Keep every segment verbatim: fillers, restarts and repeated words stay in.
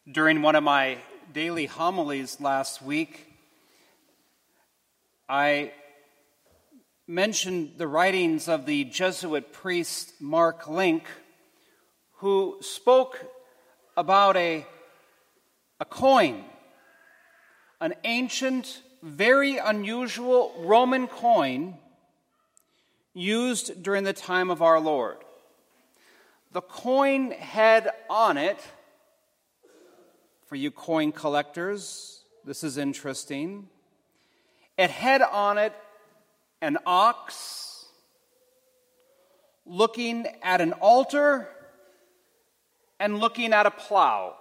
During one of my daily homilies last week, I mentioned the writings of the Jesuit priest Mark Link, who spoke about a, a coin, an ancient, very unusual Roman coin used during the time of our Lord. The coin had on it, for you coin collectors, this is interesting, it had on it an ox looking at an altar and looking at a plow.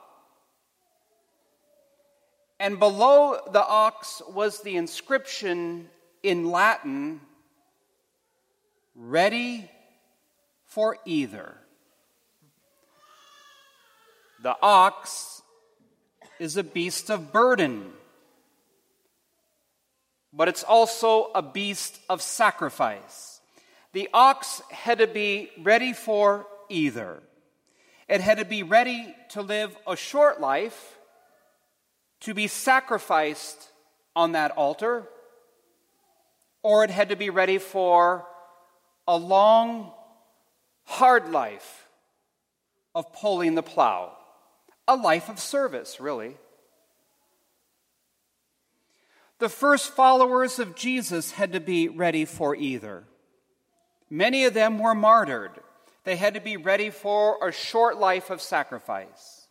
And below the ox was the inscription in Latin, "Ready for either." The ox is a beast of burden, but it's also a beast of sacrifice. The ox had to be ready for either. It had to be ready to live a short life, to be sacrificed on that altar, or it had to be ready for a long, hard life of pulling the plow. A life of service, really. The first followers of Jesus had to be ready for either. Many of them were martyred. They had to be ready for a short life of sacrifice.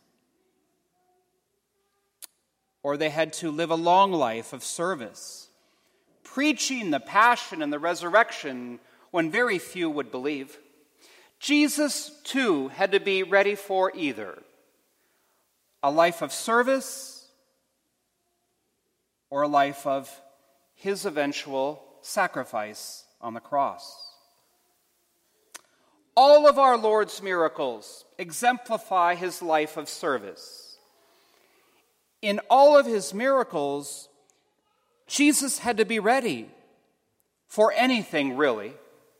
Or they had to live a long life of service, preaching the passion and the resurrection when very few would believe. Jesus, too, had to be ready for either. A life of service or a life of his eventual sacrifice on the cross. All of our Lord's miracles exemplify his life of service. In all of his miracles, Jesus had to be ready for anything, really.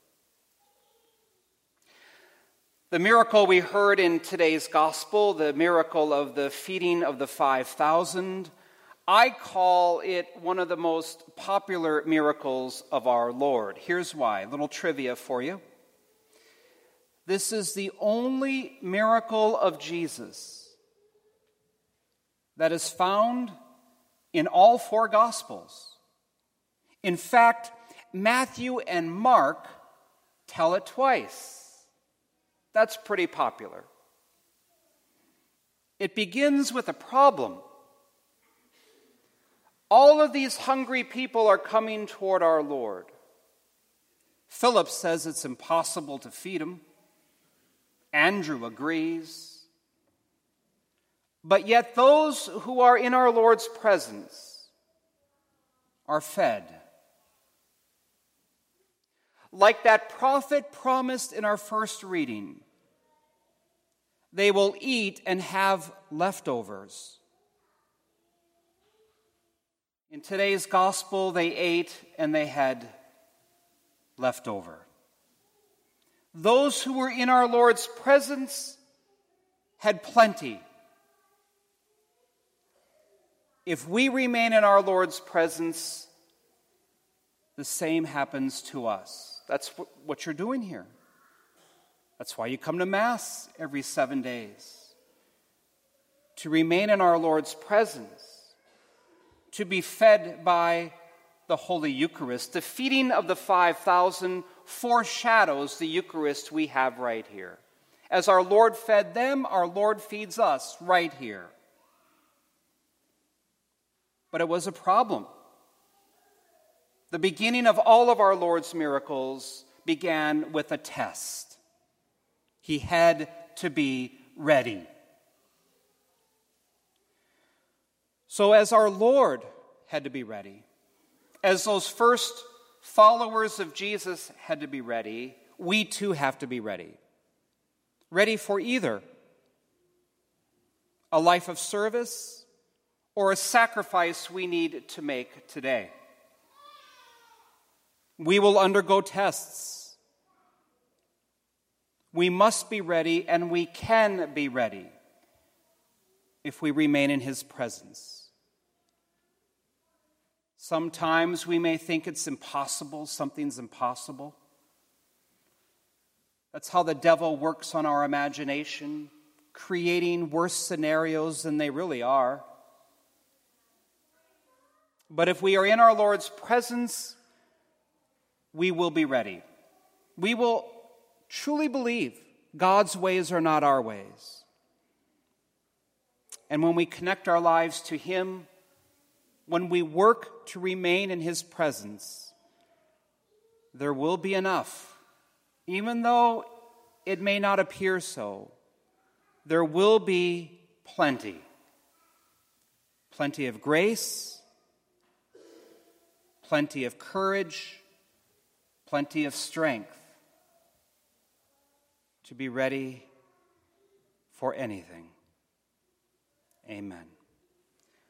The miracle we heard in today's gospel, the miracle of the feeding of the five thousand, I call it one of the most popular miracles of our Lord. Here's why. A little trivia for you. This is the only miracle of Jesus that is found in all four Gospels. In fact, Matthew and Mark tell it twice. That's pretty popular. It begins with a problem. All of these hungry people are coming toward our Lord. Philip says it's impossible to feed them. Andrew agrees. But yet those who are in our Lord's presence are fed. Like that prophet promised in our first reading, they will eat and have leftovers. In today's gospel, they ate and they had leftover. Those who were in our Lord's presence had plenty. If we remain in our Lord's presence, the same happens to us. That's what you're doing here. That's why you come to Mass every seven days. To remain in our Lord's presence. To be fed by the Holy Eucharist. The feeding of the five thousand foreshadows the Eucharist we have right here. As our Lord fed them, our Lord feeds us right here. But it was a problem. The beginning of all of our Lord's miracles began with a test. He had to be ready. So as our Lord had to be ready, as those first followers of Jesus had to be ready, we too have to be ready. Ready for either a life of service or a sacrifice we need to make today. We will undergo tests. We must be ready, and we can be ready. if we remain in his presence. Sometimes we may think it's impossible, something's impossible. That's how the devil works on our imagination, creating worse scenarios than they really are. But if we are in our Lord's presence, we will be ready. We will truly believe God's ways are not our ways. And when we connect our lives to him, when we work to remain in his presence, there will be enough. Even though it may not appear so, there will be plenty. Plenty of grace, plenty of courage, plenty of strength to be ready for anything. Amen.